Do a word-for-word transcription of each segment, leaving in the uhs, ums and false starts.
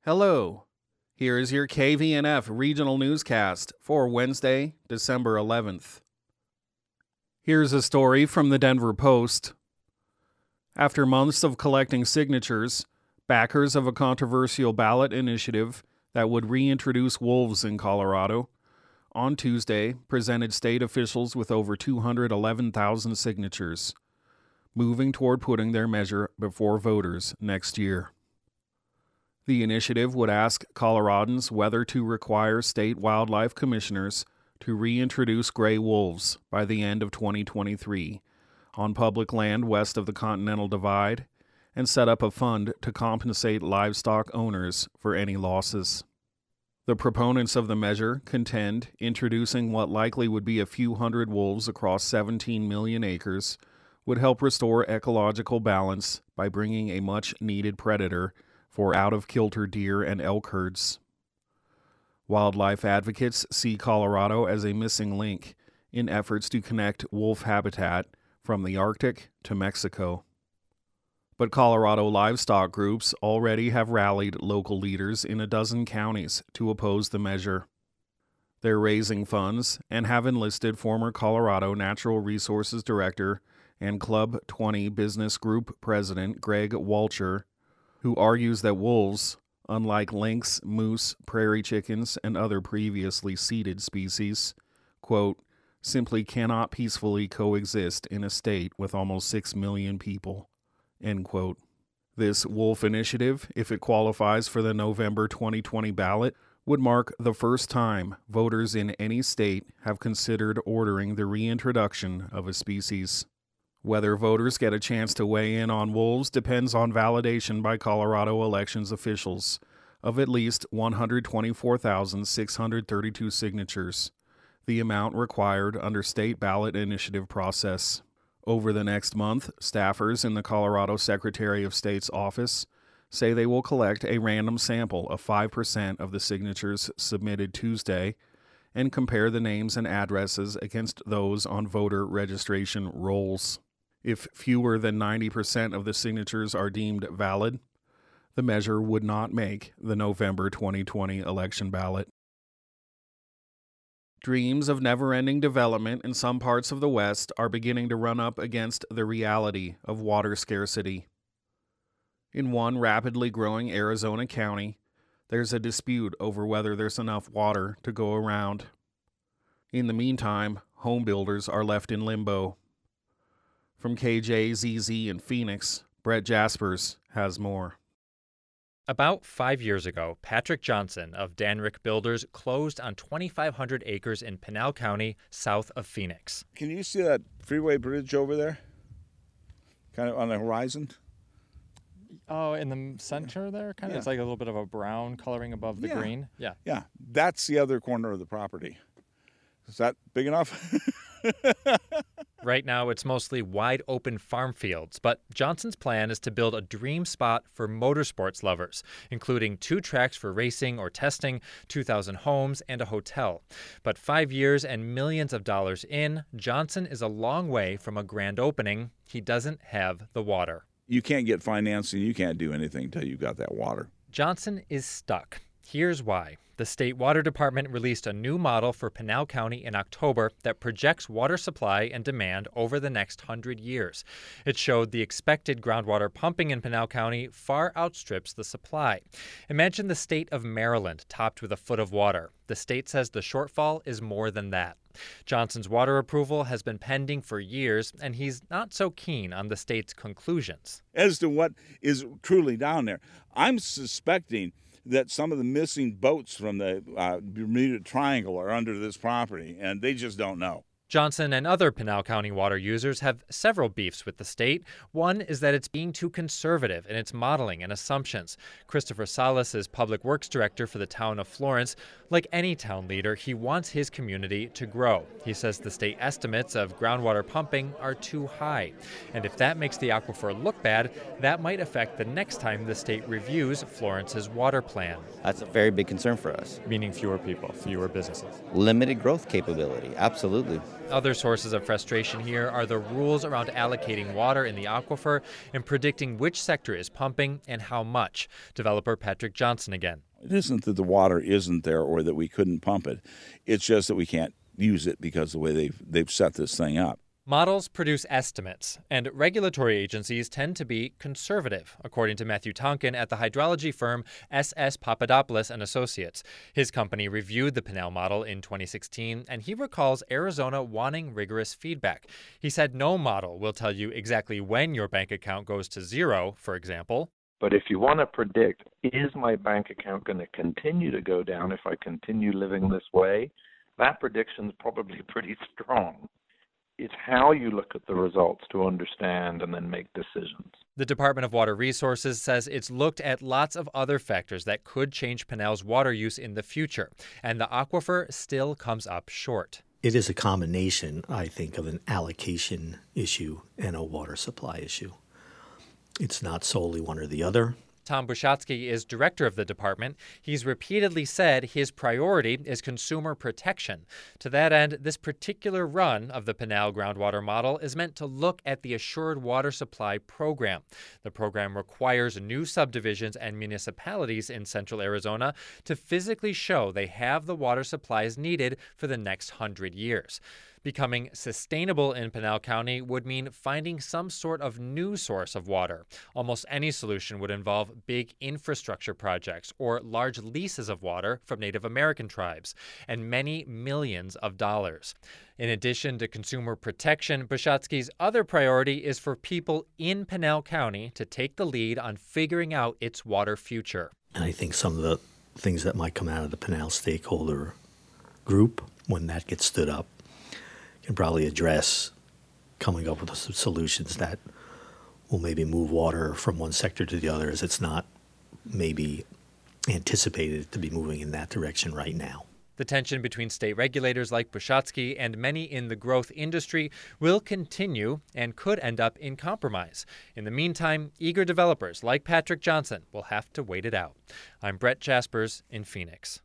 Hello, here is your K V N F regional newscast for Wednesday, December eleventh. Here's a story from the Denver Post. After months of collecting signatures, backers of a controversial ballot initiative that would reintroduce wolves in Colorado on Tuesday presented state officials with over two hundred eleven thousand signatures, moving toward putting their measure before voters next year. The initiative would ask Coloradans whether to require state wildlife commissioners to reintroduce gray wolves by the end of twenty twenty-three on public land west of the Continental Divide and set up a fund to compensate livestock owners for any losses. The proponents of the measure contend introducing what likely would be a few hundred wolves across seventeen million acres would help restore ecological balance by bringing a much-needed predator for out-of-kilter deer and elk herds. Wildlife advocates see Colorado as a missing link in efforts to connect wolf habitat from the Arctic to Mexico. But Colorado livestock groups already have rallied local leaders in a dozen counties to oppose the measure. They're raising funds and have enlisted former Colorado Natural Resources Director and Club twenty Business Group President Greg Walcher, who argues that wolves, unlike lynx, moose, prairie chickens, and other previously ceded species, quote, simply cannot peacefully coexist in a state with almost six million people, end quote. This wolf initiative, if it qualifies for the November twenty twenty ballot, would mark the first time voters in any state have considered ordering the reintroduction of a species. Whether voters get a chance to weigh in on wolves depends on validation by Colorado elections officials of at least one hundred twenty-four thousand six hundred thirty-two signatures, the amount required under state ballot initiative process. Over the next month, staffers in the Colorado Secretary of State's office say they will collect a random sample of five percent of the signatures submitted Tuesday and compare the names and addresses against those on voter registration rolls. If fewer than ninety percent of the signatures are deemed valid, the measure would not make the November twenty twenty election ballot. Dreams of never-ending development in some parts of the West are beginning to run up against the reality of water scarcity. In one rapidly growing Arizona county, there's a dispute over whether there's enough water to go around. In the meantime, home builders are left in limbo. From K J Z Z in Phoenix, Brett Jaspers has more. About five years ago, Patrick Johnson of Danrick Builders closed on twenty-five hundred acres in Pinal County, south of Phoenix. Can you see that freeway bridge over there? Kind of on the horizon? Oh, in the center there? Kind of. Yeah. It's like a little bit of a brown coloring above the Yeah. green. Yeah. Yeah, that's the other corner of the property. Is that big enough? Right now, it's mostly wide open farm fields, but Johnson's plan is to build a dream spot for motorsports lovers, including two tracks for racing or testing, two thousand homes, and a hotel. But five years and millions of dollars in, Johnson is a long way from a grand opening. He doesn't have the water. You can't get financing, you can't do anything until you've got that water. Johnson is stuck. Here's why. The State Water Department released a new model for Pinal County in October that projects water supply and demand over the next hundred years. It showed the expected groundwater pumping in Pinal County far outstrips the supply. Imagine the state of Maryland topped with a foot of water. The state says the shortfall is more than that. Johnson's water approval has been pending for years, and he's not so keen on the state's conclusions. As to what is truly down there, I'm suspecting that some of the missing boats from the uh, Bermuda Triangle are under this property, and they just don't know. Johnson and other Pinal County water users have several beefs with the state. One is that it's being too conservative in its modeling and assumptions. Christopher Salas is public works director for the town of Florence. Like any town leader, he wants his community to grow. He says the state estimates of groundwater pumping are too high. And if that makes the aquifer look bad, that might affect the next time the state reviews Florence's water plan. That's a very big concern for us. Meaning fewer people, fewer businesses. Limited growth capability, absolutely. Other sources of frustration here are the rules around allocating water in the aquifer and predicting which sector is pumping and how much. Developer Patrick Johnson again. It isn't that the water isn't there or that we couldn't pump it. It's just that we can't use it because of the way they've, they've set this thing up. Models produce estimates, and regulatory agencies tend to be conservative, according to Matthew Tonkin at the hydrology firm S S Papadopoulos and Associates. His company reviewed the Pinal model in twenty sixteen, and he recalls Arizona wanting rigorous feedback. He said no model will tell you exactly when your bank account goes to zero, for example. But if you want to predict, is my bank account going to continue to go down if I continue living this way, that prediction is probably pretty strong. It's how you look at the results to understand and then make decisions. The Department of Water Resources says it's looked at lots of other factors that could change Pinal's water use in the future, and the aquifer still comes up short. It is a combination, I think, of an allocation issue and a water supply issue. It's not solely one or the other. Tom Bushatsky is director of the department. He's repeatedly said his priority is consumer protection. To that end, this particular run of the Pinal groundwater model is meant to look at the Assured Water Supply Program. The program requires new subdivisions and municipalities in central Arizona to physically show they have the water supplies needed for the next hundred years. Becoming sustainable in Pinal County would mean finding some sort of new source of water. Almost any solution would involve big infrastructure projects or large leases of water from Native American tribes, and many millions of dollars. In addition to consumer protection, Bushatsky's other priority is for people in Pinal County to take the lead on figuring out its water future. And I think some of the things that might come out of the Pinal stakeholder group, when that gets stood up, can probably address coming up with some solutions that will maybe move water from one sector to the other, as it's not maybe anticipated to be moving in that direction right now. The tension between state regulators like Bushatsky and many in the growth industry will continue and could end up in compromise. In the meantime, eager developers like Patrick Johnson will have to wait it out. I'm Brett Jaspers in Phoenix.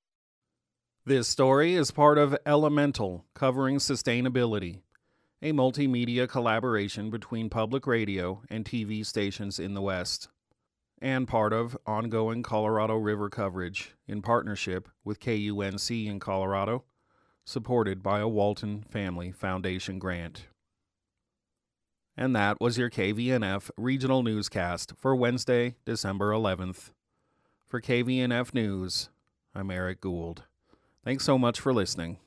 This story is part of Elemental, covering sustainability, a multimedia collaboration between public radio and T V stations in the West, and part of ongoing Colorado River coverage in partnership with K U N C in Colorado, supported by a Walton Family Foundation grant. And that was your K V N F Regional Newscast for Wednesday, December eleventh. For K V N F News, I'm Eric Gould. Thanks so much for listening.